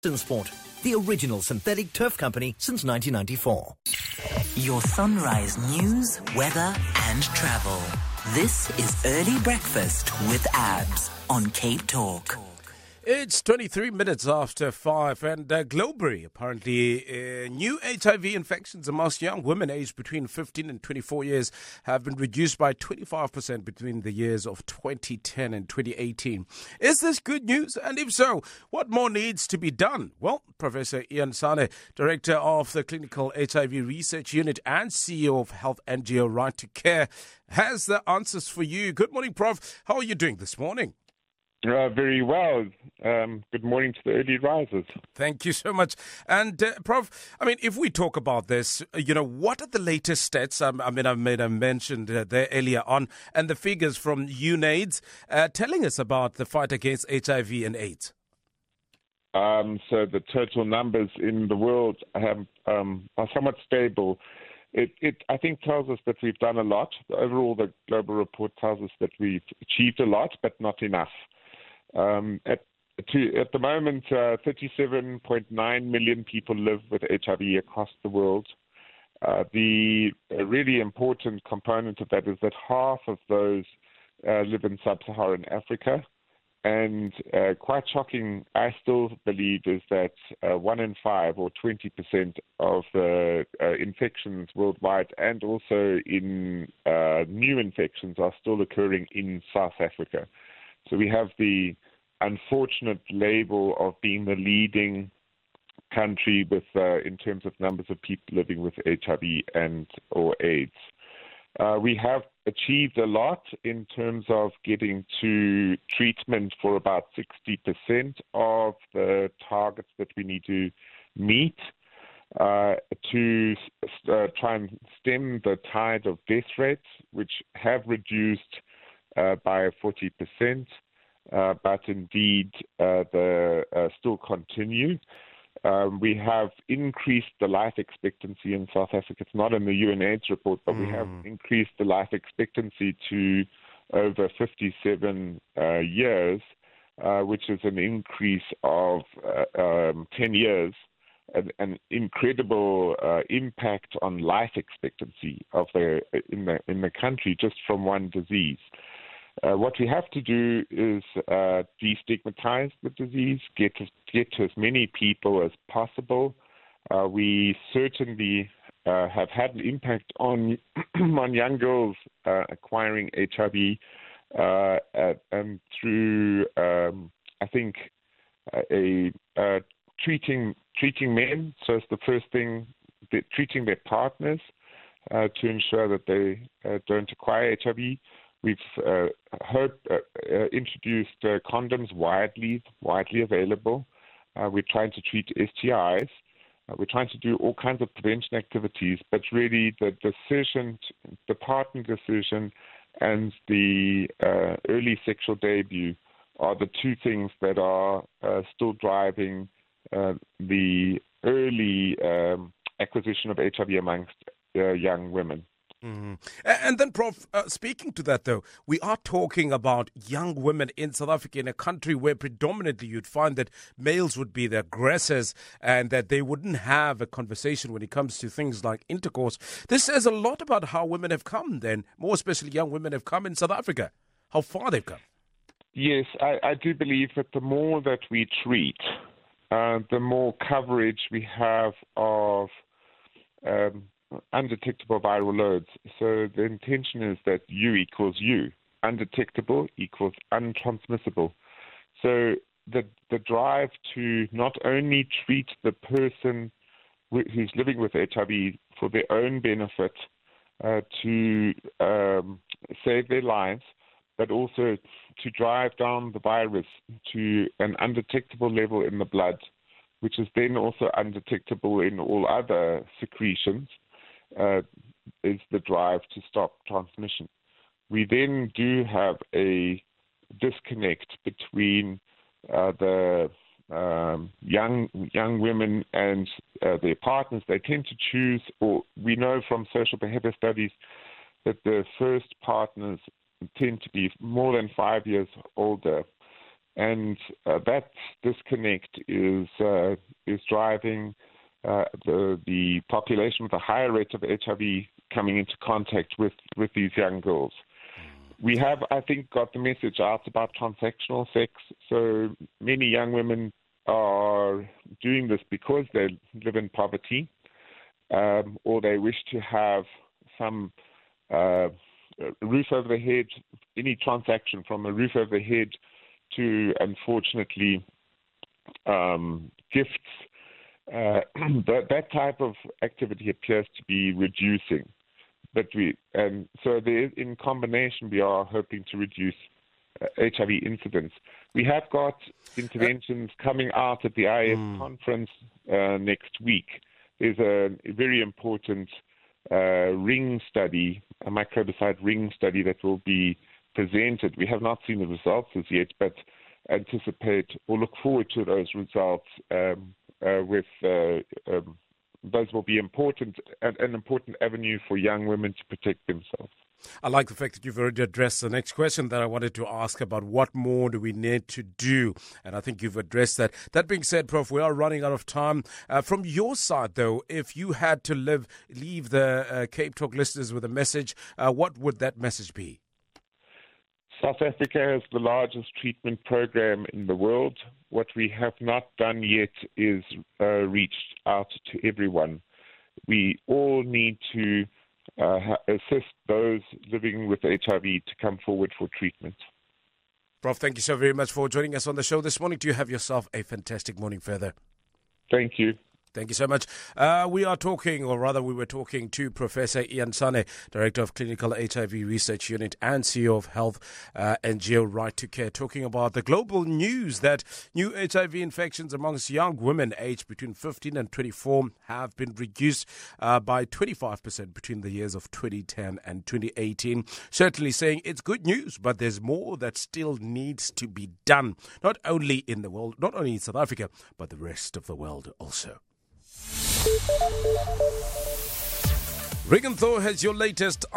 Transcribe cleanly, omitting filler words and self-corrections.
Sport, the original synthetic turf company since 1994. Your sunrise news, weather and travel. This is Early Breakfast with Abs on Cape Talk. It's 23 minutes after 5 and globally, apparently, new HIV infections amongst young women aged between 15 and 24 years have been reduced by 25% between the years of 2010 and 2018. Is this good news? And if so, what more needs to be done? Well, Professor Ian Sane, Director of the Clinical HIV Research Unit and CEO of health NGO Right to Care, has the answers for you. Good morning, Prof. How are you doing this morning? Very well. Good morning to the early risers. Thank you so much. And Prof, I mean, if we talk about this, what are the latest stats? I mentioned there earlier on, and the figures from UNAIDS telling us about the fight against HIV and AIDS. So the total numbers in the world are somewhat stable. It I think tells us that we've done a lot. Overall, the global report tells us that we've achieved a lot, but not enough. At the moment, 37.9 million people live with HIV across the world. The really important component of that is that half of those live in sub-Saharan Africa. And quite shocking, I still believe, is that 1 in 5 or 20% of infections worldwide and also in new infections are still occurring in South Africa. So we have the unfortunate label of being the leading country with, in terms of numbers of people living with HIV and or AIDS. We have achieved a lot in terms of getting to treatment for about 60% of the targets that we need to meet to try and stem the tide of death rates, which have reduced by 40%, but indeed they still continue. We have increased the life expectancy in South Africa. It's not in the UNAIDS report, but we have increased the life expectancy to over 57 years, which is an increase of 10 years, an incredible impact on life expectancy in the country just from one disease. What we have to do is destigmatize the disease, get to as many people as possible. We certainly have had an impact on young girls acquiring HIV, and through I think treating men. So it's the first thing, treating their partners to ensure that they don't acquire HIV. We've introduced condoms widely available. We're trying to treat STIs. We're trying to do all kinds of prevention activities, but really the partner decision and the early sexual debut are the two things that are still driving the early acquisition of HIV amongst young women. Mm-hmm. And then, Prof, speaking to that, though, we are talking about young women in South Africa, in a country where predominantly you'd find that males would be the aggressors and that they wouldn't have a conversation when it comes to things like intercourse. This says a lot about how women have come then, more especially young women have come in South Africa, how far they've come. Yes, I do believe that the more that we treat, the more coverage we have of undetectable viral loads. So the intention is that U equals U. Undetectable equals untransmissible. So the drive to not only treat the person who's living with HIV for their own benefit, to save their lives, but also to drive down the virus to an undetectable level in the blood, which is then also undetectable in all other secretions, is the drive to stop transmission. We then do have a disconnect between the young women and their partners. They tend to choose, or we know from social behavior studies that the first partners tend to be more than 5 years older. And that disconnect is driving the population with a higher rate of HIV coming into contact with these young girls. We have, I think, got the message out about transactional sex. So many young women are doing this because they live in poverty, or they wish to have some roof over their head, any transaction from a roof over their head to, unfortunately, gifts. That type of activity appears to be reducing. But in combination, we are hoping to reduce HIV incidence. We have got interventions coming out at the IS conference next week. There's a very important ring study, a microbicide ring study that will be presented. We have not seen the results as yet, but anticipate or look forward to those results those will be important, an important avenue for young women to protect themselves. I like the fact that you've already addressed the next question that I wanted to ask about what more do we need to do? And I think you've addressed that. That being said, Prof, we are running out of time. From your side, though, if you had to leave the Cape Talk listeners with a message, what would that message be? South Africa has the largest treatment program in the world. What we have not done yet is reached out to everyone. We all need to assist those living with HIV to come forward for treatment. Prof, thank you so very much for joining us on the show this morning. Do you have yourself a fantastic morning further? Thank you. Thank you so much. We were talking to Professor Ian Sane, Director of Clinical HIV Research Unit and CEO of Health NGO Right to Care, talking about the global news that new HIV infections amongst young women aged between 15 and 24 have been reduced by 25% between the years of 2010 and 2018. Certainly saying it's good news, but there's more that still needs to be done, not only in the world, not only in South Africa, but the rest of the world also. Regan Thor has your latest